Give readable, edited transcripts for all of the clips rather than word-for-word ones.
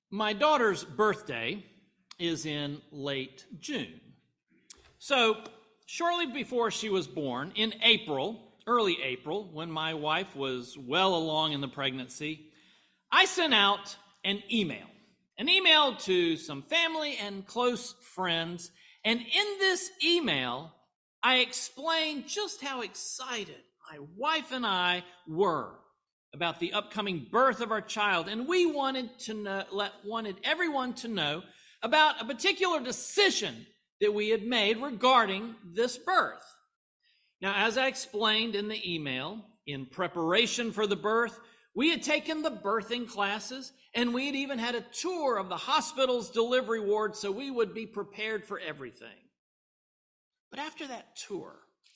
My daughter's birthday is in late June. So shortly before she was born, in April, early April, when my wife was well along in the pregnancy, I sent out an email to some family and close friends. And in this email, I explained just how excited my wife and I were about the upcoming birth of our child. And we wanted everyone to know about a particular decision that we had made regarding this birth. Now, as I explained in the email, in preparation for the birth, we had taken the birthing classes, and we had even had a tour of the hospital's delivery ward so we would be prepared for everything. But after that tour,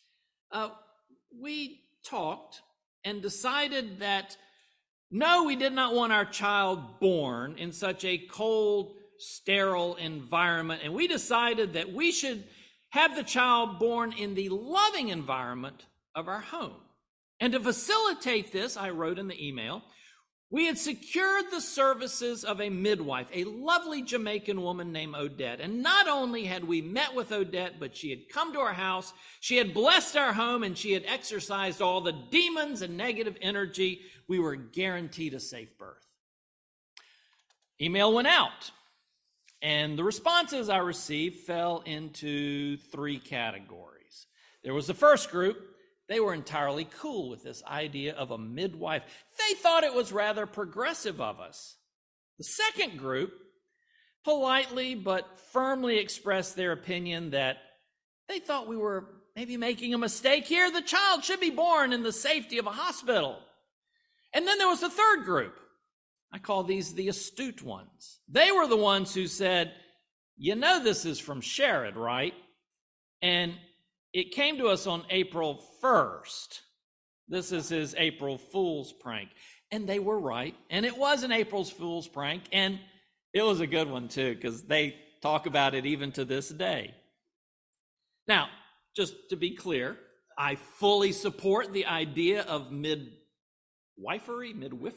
we talked and decided that no, we did not want our child born in such a cold, sterile environment, and we decided that we should have the child born in the loving environment of our home. And to facilitate this, I wrote in the email, we had secured the services of a midwife, a lovely Jamaican woman named Odette. And not only had we met with Odette, but she had come to our house, she had blessed our home, and she had exorcised all the demons and negative energy. We were guaranteed a safe birth. Email went out, and the responses I received fell into three categories. There was the first group. They were entirely cool with this idea of a midwife. They thought it was rather progressive of us. The second group politely but firmly expressed their opinion that they thought we were maybe making a mistake here. The child should be born in the safety of a hospital. And then there was the third group. I call these the astute ones. They were the ones who said, you know this is from Sherrod, right? And it came to us on April 1st. This is his April Fool's prank. And they were right. And it was an April Fool's prank. And it was a good one, too, because they talk about it even to this day. Now, just to be clear, I fully support the idea of midwifery.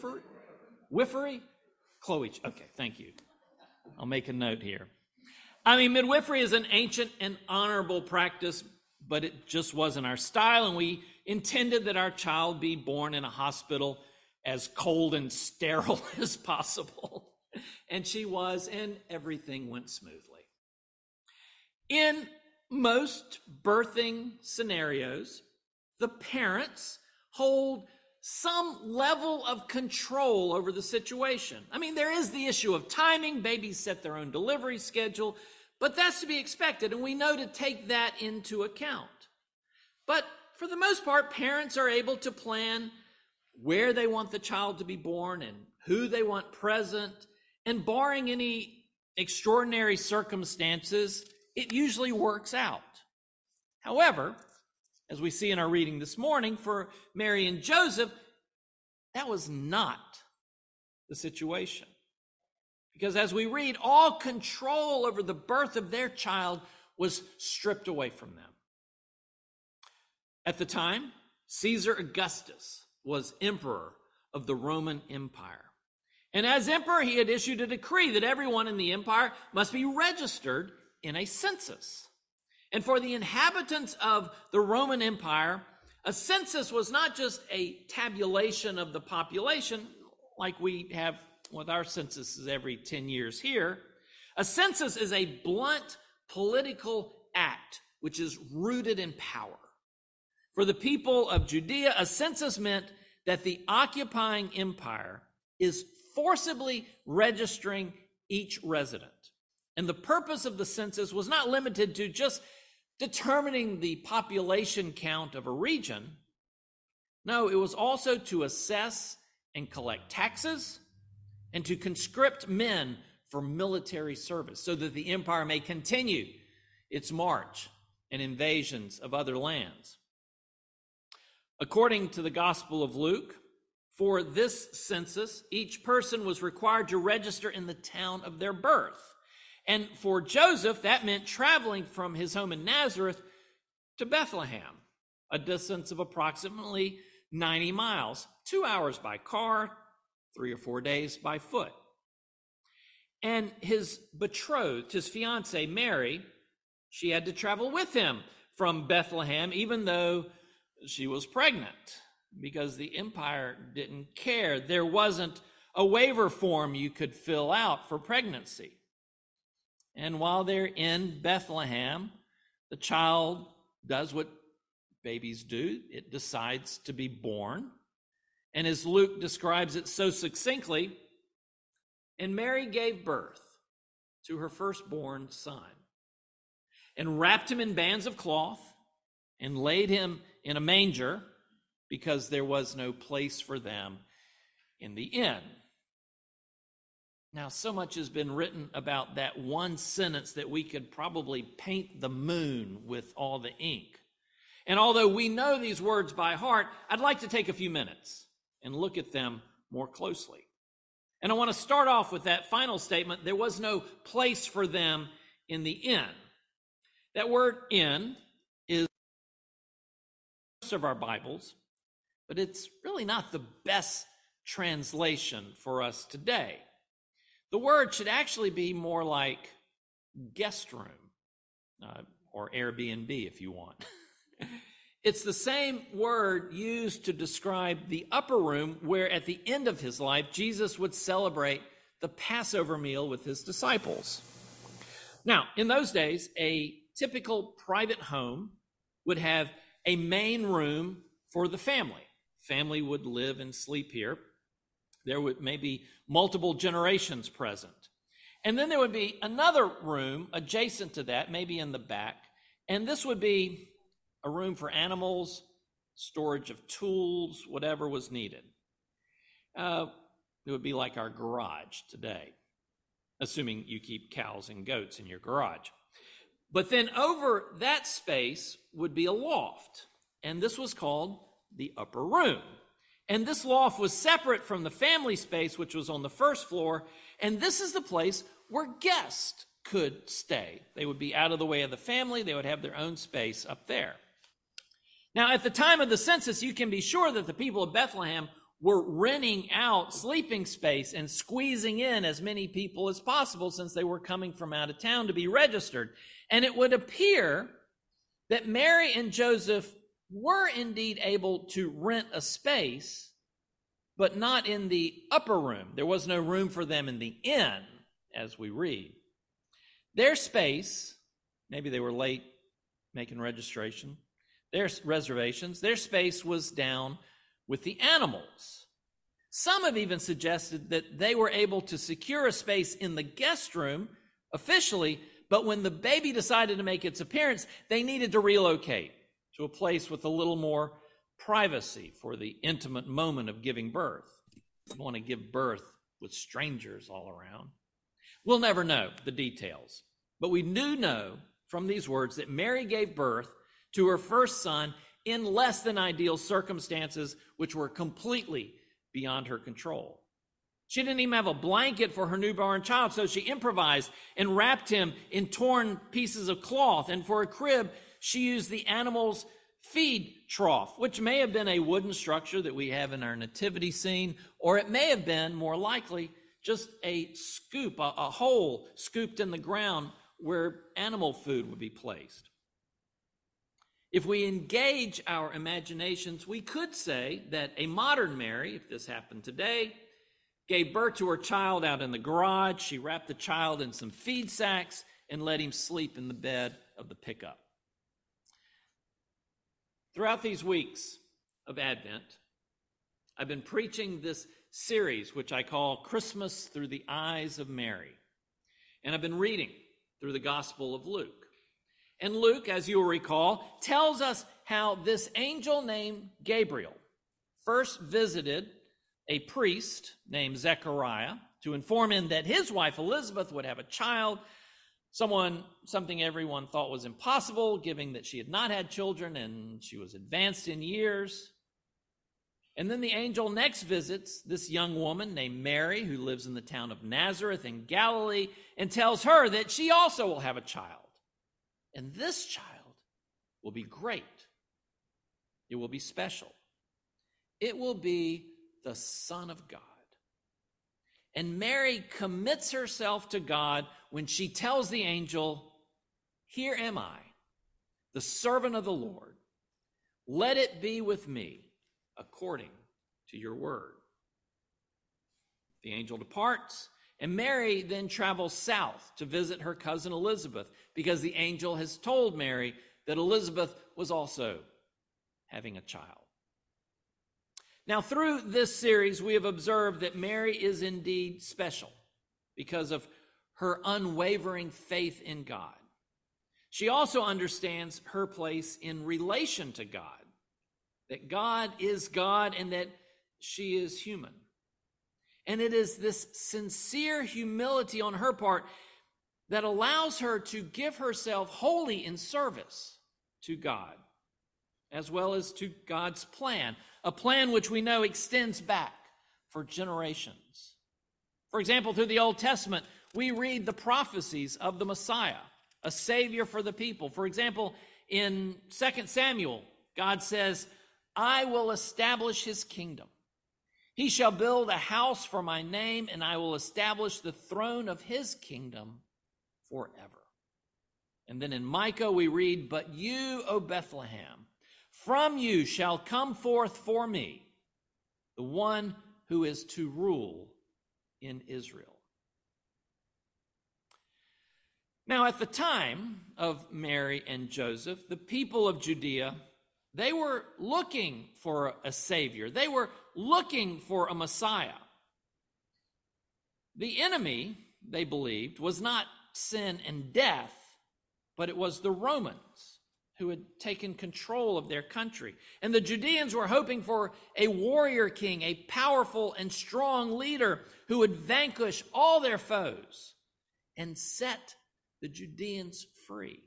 Chloe, okay, thank you. I'll make a note here. I mean, midwifery is an ancient and honorable practice, but it just wasn't our style, and we intended that our child be born in a hospital as cold and sterile as possible. And she was, and everything went smoothly. In most birthing scenarios, the parents hold some level of control over the situation. I mean, there is the issue of timing. Babies set their own delivery schedule, but that's to be expected, and we know to take that into account. But for the most part, parents are able to plan where they want the child to be born and who they want present, and barring any extraordinary circumstances, it usually works out. However, as we see in our reading this morning, for Mary and Joseph, that was not the situation. Because as we read, all control over the birth of their child was stripped away from them. At the time, Caesar Augustus was emperor of the Roman Empire. And as emperor, he had issued a decree that everyone in the empire must be registered in a census. And for the inhabitants of the Roman Empire, a census was not just a tabulation of the population like we have with our censuses every 10 years here. A census is a blunt political act which is rooted in power. For the people of Judea, a census meant that the occupying empire is forcibly registering each resident. And the purpose of the census was not limited to just determining the population count of a region. No, it was also to assess and collect taxes and to conscript men for military service so that the empire may continue its march and invasions of other lands. According to the Gospel of Luke, for this census, each person was required to register in the town of their birth. And for Joseph, that meant traveling from his home in Nazareth to Bethlehem, a distance of approximately 90 miles, 2 hours by car, 3 or 4 days by foot. And his betrothed, his fiancée, Mary, she had to travel with him from Bethlehem, even though she was pregnant, because the empire didn't care. There wasn't a waiver form you could fill out for pregnancy. And while they're in Bethlehem, the child does what babies do. It decides to be born. And as Luke describes it so succinctly, and Mary gave birth to her firstborn son, and wrapped him in bands of cloth, and laid him in a manger, because there was no place for them in the inn. Now, so much has been written about that one sentence that we could probably paint the moon with all the ink. And although we know these words by heart, I'd like to take a few minutes and look at them more closely. And I want to start off with that final statement: there was no place for them in the inn. That word inn is most of our Bibles, but it's really not the best translation for us today. The word should actually be more like guest room, or Airbnb if you want. It's the same word used to describe the upper room where at the end of his life, Jesus would celebrate the Passover meal with his disciples. Now, in those days, a typical private home would have a main room for the family. Family would live and sleep here. There would maybe multiple generations present. And then there would be another room adjacent to that, maybe in the back. And this would be a room for animals, storage of tools, whatever was needed. It would be like our garage today, assuming you keep cows and goats in your garage. But then over that space would be a loft, and this was called the upper room. And this loft was separate from the family space, which was on the first floor, and this is the place where guests could stay. They would be out of the way of the family. They would have their own space up there. Now, at the time of the census, you can be sure that the people of Bethlehem were renting out sleeping space and squeezing in as many people as possible, since they were coming from out of town to be registered. And it would appear that Mary and Joseph were indeed able to rent a space, but not in the upper room. There was no room for them in the inn, as we read. Their space, maybe they were late making registration, their reservations, their space was down with the animals. Some have even suggested that they were able to secure a space in the guest room officially, but when the baby decided to make its appearance, they needed to relocate to a place with a little more privacy for the intimate moment of giving birth. You want to give birth with strangers all around. We'll never know the details, but we do know from these words that Mary gave birth to her first son in less than ideal circumstances, which were completely beyond her control. She didn't even have a blanket for her newborn child, so she improvised and wrapped him in torn pieces of cloth. And for a crib, she used the animal's feed trough, which may have been a wooden structure that we have in our nativity scene, or it may have been, more likely, just a scoop, a hole scooped in the ground where animal food would be placed. If we engage our imaginations, we could say that a modern Mary, if this happened today, gave birth to her child out in the garage. She wrapped the child in some feed sacks and let him sleep in the bed of the pickup. Throughout these weeks of Advent, I've been preaching this series, which I call Christmas Through the Eyes of Mary. And I've been reading through the Gospel of Luke. And Luke, as you will recall, tells us how this angel named Gabriel first visited a priest named Zechariah to inform him that his wife Elizabeth would have a child, something everyone thought was impossible, given that she had not had children and she was advanced in years. And then the angel next visits this young woman named Mary, who lives in the town of Nazareth in Galilee, and tells her that she also will have a child. And this child will be great. It will be special. It will be the Son of God. And Mary commits herself to God when she tells the angel, "Here am I, the servant of the Lord. Let it be with me according to your word." The angel departs, and Mary then travels south to visit her cousin Elizabeth, because the angel has told Mary that Elizabeth was also having a child. Now, through this series, we have observed that Mary is indeed special because of her unwavering faith in God. She also understands her place in relation to God, that God is God and that she is human. And it is this sincere humility on her part that allows her to give herself wholly in service to God, as well as to God's plan, a plan which we know extends back for generations. For example, through the Old Testament, we read the prophecies of the Messiah, a Savior for the people. For example, in 2 Samuel, God says, "I will establish his kingdom. He shall build a house for my name, and I will establish the throne of his kingdom forever." And then in Micah, we read, "But you, O Bethlehem, from you shall come forth for me the one who is to rule in Israel." Now, at the time of Mary and Joseph, the people of Judea, they were looking for a Savior. They were looking for a Messiah. The enemy, they believed, was not sin and death, but it was the Romans who had taken control of their country. And the Judeans were hoping for a warrior king, a powerful and strong leader who would vanquish all their foes and set the Judeans free.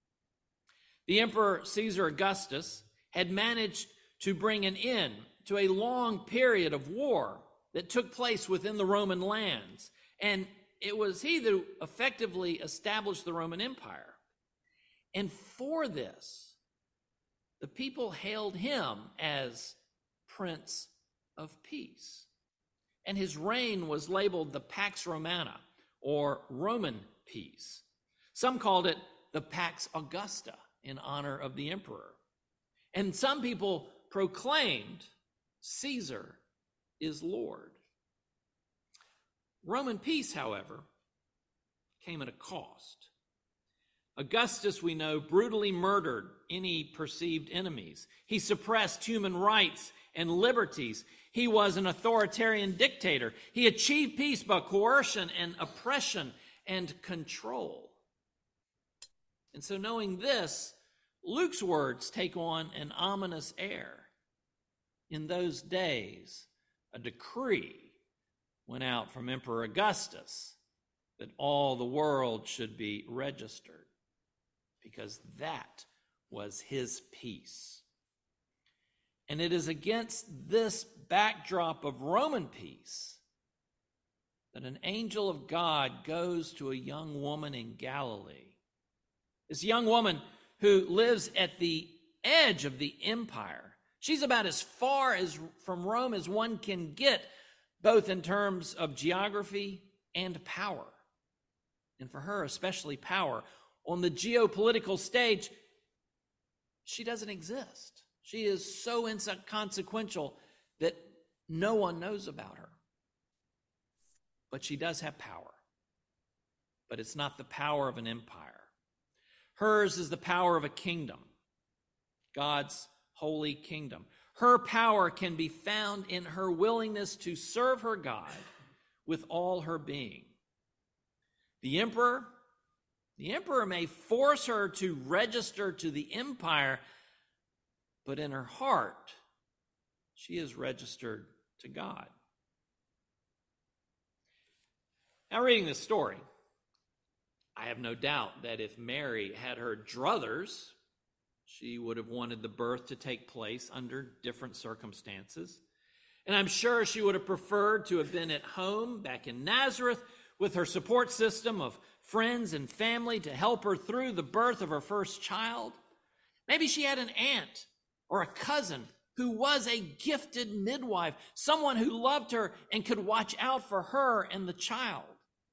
The Emperor Caesar Augustus had managed to bring an end to a long period of war that took place within the Roman lands. And it was he that effectively established the Roman Empire. And for this, the people hailed him as Prince of Peace. And his reign was labeled the Pax Romana, or Roman peace. Some called it the Pax Augusta in honor of the emperor. And some people proclaimed Caesar is Lord. Roman peace, however, came at a cost. Augustus, we know, brutally murdered any perceived enemies. He suppressed human rights and liberties. He was an authoritarian dictator. He achieved peace by coercion and oppression and control. And so, knowing this, Luke's words take on an ominous air. In those days, a decree went out from Emperor Augustus that all the world should be registered, because that was his peace. And it is against this backdrop of Roman peace that an angel of God goes to a young woman in Galilee. This young woman who lives at the edge of the empire. She's about as far as from Rome as one can get, both in terms of geography and power. And for her, especially power. On the geopolitical stage, she doesn't exist. She is so inconsequential that no one knows about her. But she does have power. But it's not the power of an empire. Hers is the power of a kingdom, God's holy kingdom. Her power can be found in her willingness to serve her God with all her being. The emperor may force her to register to the empire, but in her heart, she is registered to God. Now, reading this story, I have no doubt that if Mary had her druthers, she would have wanted the birth to take place under different circumstances. And I'm sure she would have preferred to have been at home back in Nazareth with her support system of friends and family to help her through the birth of her first child. Maybe she had an aunt or a cousin who was a gifted midwife, someone who loved her and could watch out for her and the child.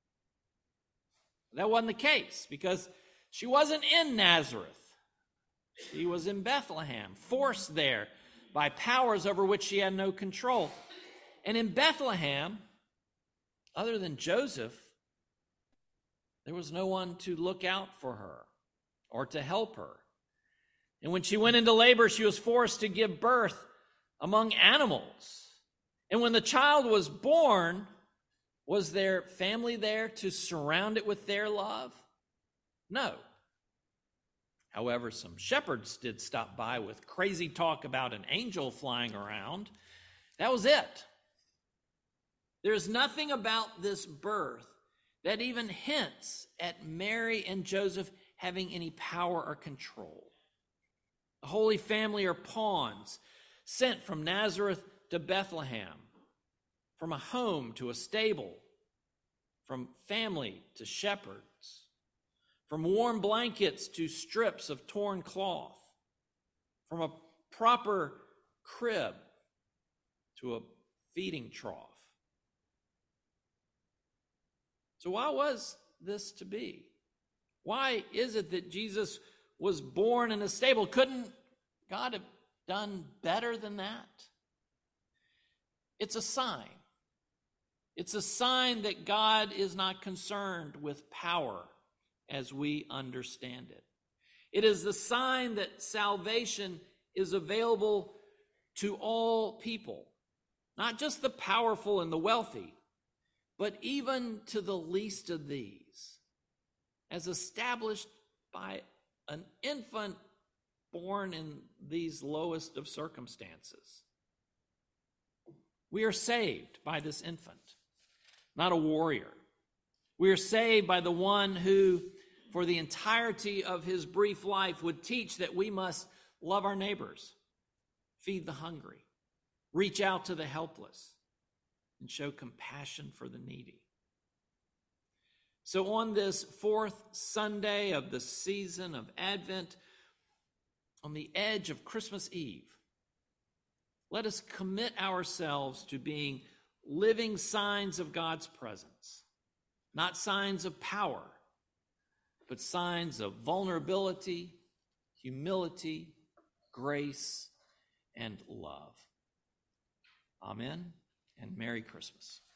That wasn't the case because she wasn't in Nazareth. She was in Bethlehem, forced there by powers over which she had no control. And in Bethlehem, other than Joseph, there was no one to look out for her or to help her. And when she went into labor, she was forced to give birth among animals. And when the child was born, was their family there to surround it with their love? No. However, some shepherds did stop by with crazy talk about an angel flying around. That was it. There's nothing about this birth that even hints at Mary and Joseph having any power or control. The Holy Family are pawns sent from Nazareth to Bethlehem, from a home to a stable, from family to shepherds, from warm blankets to strips of torn cloth, from a proper crib to a feeding trough. So why was this to be? Why is it that Jesus was born in a stable? Couldn't God have done better than that? It's a sign. It's a sign that God is not concerned with power as we understand it. It is the sign that salvation is available to all people, not just the powerful and the wealthy, but even to the least of these, as established by an infant born in these lowest of circumstances. We are saved by this infant, not a warrior. We are saved by the one who, for the entirety of his brief life, would teach that we must love our neighbors, feed the hungry, reach out to the helpless, and show compassion for the needy. So on this fourth Sunday of the season of Advent, on the edge of Christmas Eve, let us commit ourselves to being living signs of God's presence, not signs of power, but signs of vulnerability, humility, grace, and love. Amen, and Merry Christmas.